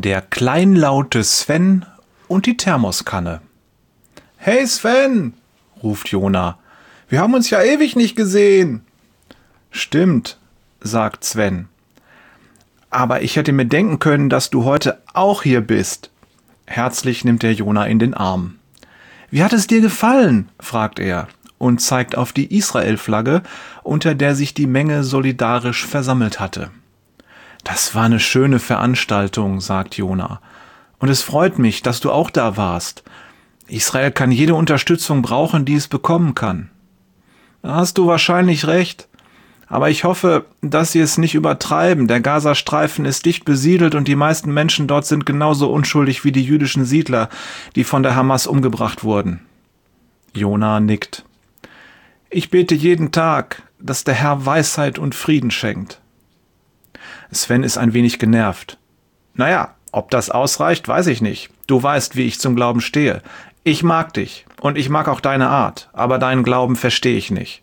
Der kleinlaute Sven und die Thermoskanne. »Hey Sven«, ruft Jona, »wir haben uns ja ewig nicht gesehen.« »Stimmt«, sagt Sven. »Aber ich hätte mir denken können, dass du heute auch hier bist.« Herzlich nimmt er Jona in den Arm. »Wie hat es dir gefallen?« fragt er und zeigt auf die Israel-Flagge, unter der sich die Menge solidarisch versammelt hatte. »Das war eine schöne Veranstaltung«, sagt Jona. »Und es freut mich, dass du auch da warst. Israel kann jede Unterstützung brauchen, die es bekommen kann.« »Da hast du wahrscheinlich recht. Aber ich hoffe, dass sie es nicht übertreiben. Der Gazastreifen ist dicht besiedelt und die meisten Menschen dort sind genauso unschuldig wie die jüdischen Siedler, die von der Hamas umgebracht wurden.« Jona nickt. »Ich bete jeden Tag, dass der Herr Weisheit und Frieden schenkt.« Sven ist ein wenig genervt. »Naja, ob das ausreicht, weiß ich nicht. Du weißt, wie ich zum Glauben stehe. Ich mag dich und ich mag auch deine Art, aber deinen Glauben verstehe ich nicht.«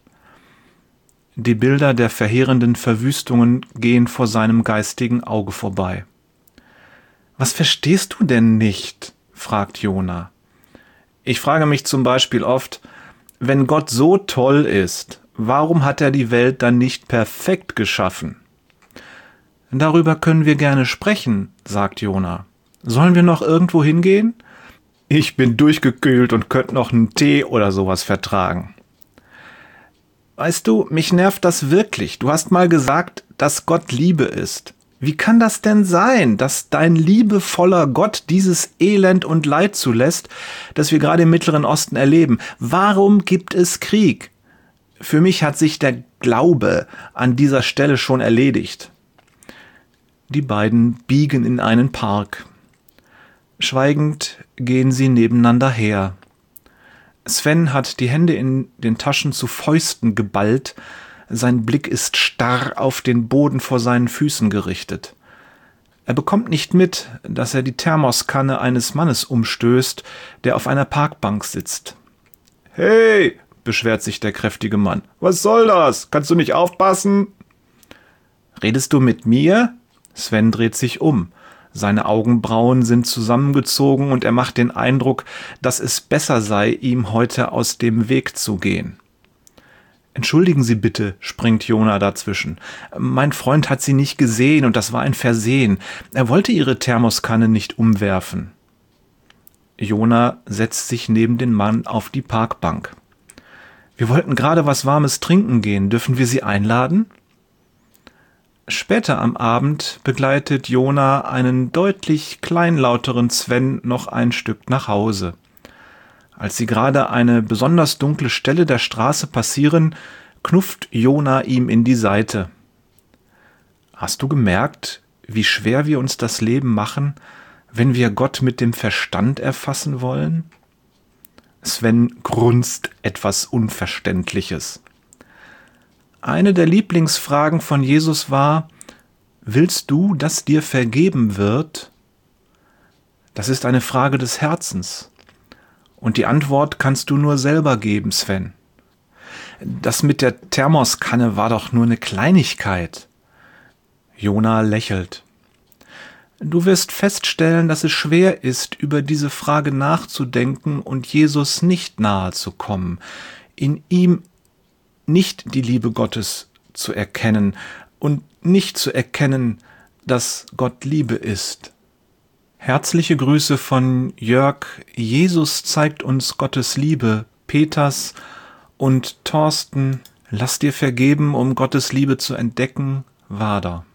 Die Bilder der verheerenden Verwüstungen gehen vor seinem geistigen Auge vorbei. »Was verstehst du denn nicht?« fragt Jona. »Ich frage mich zum Beispiel oft, wenn Gott so toll ist, warum hat er die Welt dann nicht perfekt geschaffen?« »Darüber können wir gerne sprechen«, sagt Jona. »Sollen wir noch irgendwo hingehen? Ich bin durchgekühlt und könnte noch einen Tee oder sowas vertragen.« »Weißt du, mich nervt das wirklich. Du hast mal gesagt, dass Gott Liebe ist. Wie kann das denn sein, dass dein liebevoller Gott dieses Elend und Leid zulässt, das wir gerade im Mittleren Osten erleben? Warum gibt es Krieg? Für mich hat sich der Glaube an dieser Stelle schon erledigt.« Die beiden biegen in einen Park. Schweigend gehen sie nebeneinander her. Sven hat die Hände in den Taschen zu Fäusten geballt. Sein Blick ist starr auf den Boden vor seinen Füßen gerichtet. Er bekommt nicht mit, dass er die Thermoskanne eines Mannes umstößt, der auf einer Parkbank sitzt. »Hey«, beschwert sich der kräftige Mann, »was soll das? Kannst du nicht aufpassen?« »Redest du mit mir?« Sven dreht sich um. Seine Augenbrauen sind zusammengezogen und er macht den Eindruck, dass es besser sei, ihm heute aus dem Weg zu gehen. »Entschuldigen Sie bitte«, springt Jona dazwischen. »Mein Freund hat Sie nicht gesehen und das war ein Versehen. Er wollte Ihre Thermoskanne nicht umwerfen.« Jona setzt sich neben den Mann auf die Parkbank. »Wir wollten gerade was Warmes trinken gehen. Dürfen wir Sie einladen?« Später am Abend begleitet Jona einen deutlich kleinlauteren Sven noch ein Stück nach Hause. Als sie gerade eine besonders dunkle Stelle der Straße passieren, knufft Jona ihm in die Seite. »Hast du gemerkt, wie schwer wir uns das Leben machen, wenn wir Gott mit dem Verstand erfassen wollen?« Sven grunzt etwas Unverständliches. Eine der Lieblingsfragen von Jesus war: »Willst du, dass dir vergeben wird?« Das ist eine Frage des Herzens. Und die Antwort kannst du nur selber geben, Sven. Das mit der Thermoskanne war doch nur eine Kleinigkeit. Jona lächelt. Du wirst feststellen, dass es schwer ist, über diese Frage nachzudenken und Jesus nicht nahe zu kommen, in ihm nicht die Liebe Gottes zu erkennen und nicht zu erkennen, dass Gott Liebe ist. Herzliche Grüße von Jörg. Jesus zeigt uns Gottes Liebe. Peters und Thorsten. Lass dir vergeben, um Gottes Liebe zu entdecken. Wader.